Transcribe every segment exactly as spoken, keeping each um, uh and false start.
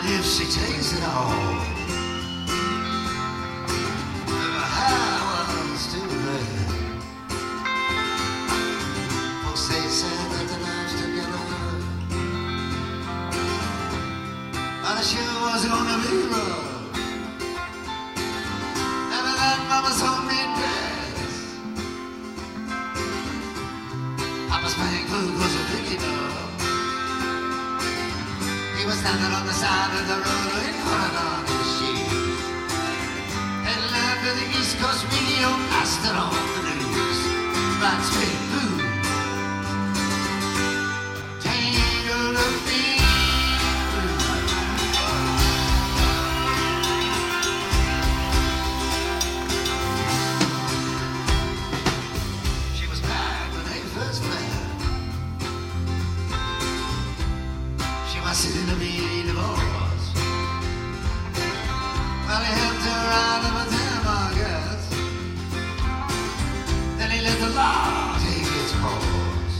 And if she takes it all, how was too bad. Folks they said that the lives together, and it sure was gonna be rough. And that mama's homemade dress, Papa's paying food was a big enough. He was standing on the side of the road in front on his shoes. Headline to the East Coast radio, blasted on the news. That's big food. Tangled up feet. She was back when they first met. She was sitting to be divorced. Well, he helped her out of a damn, I guess. Then he let the law take its course.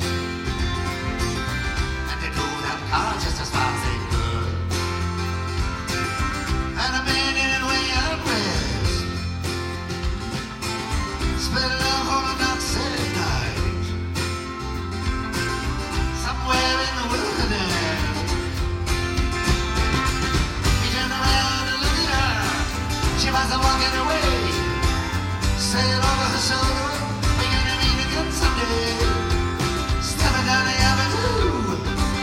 And they drove that car just as fast as they could. And a man in it way out west spent love on a dark-sad night somewhere in the wilderness. He turned around and looked at her. She wasn't walking away. Said over her shoulder, we're gonna meet again someday. Stepping down the avenue,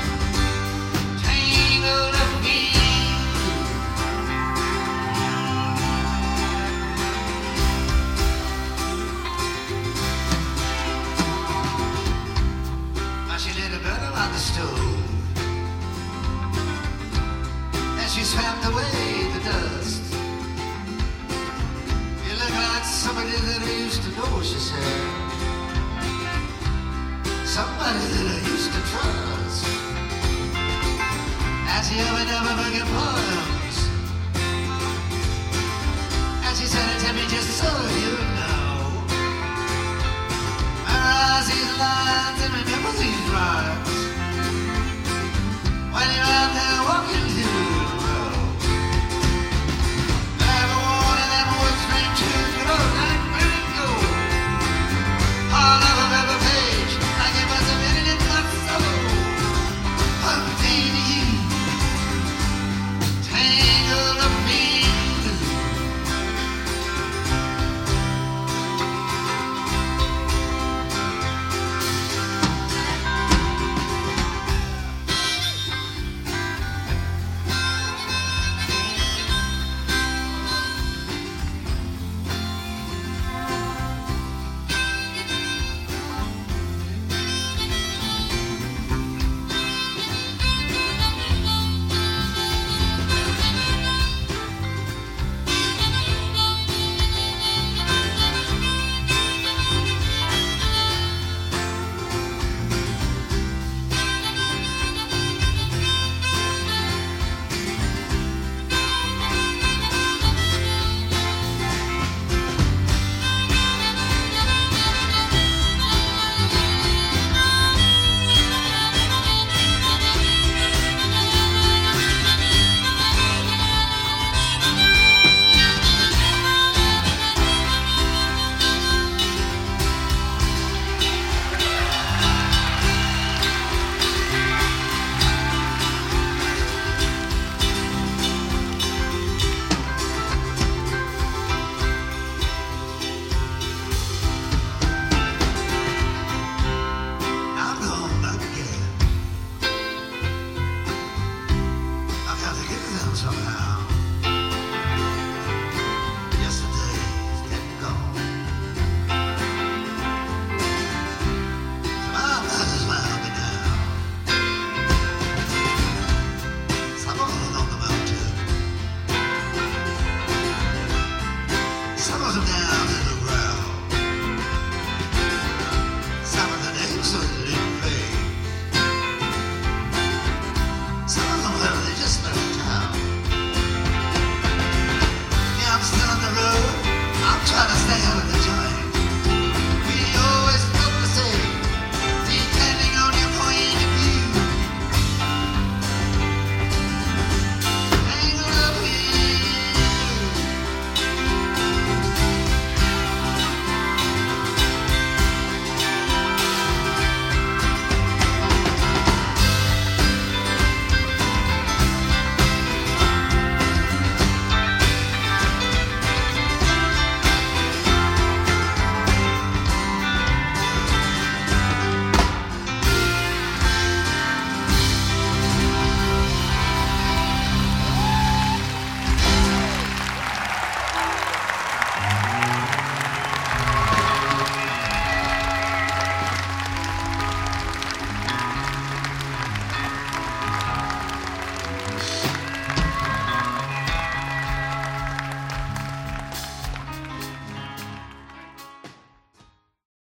tangled up feet. Now she lit a burner on the stove, and she swept away the dust. You look like somebody that I used to know, she said. Somebody that I used to trust. And she ever never forget poems. And she said it to me just so you know. Memorize these lines and remember these rhymes. When you're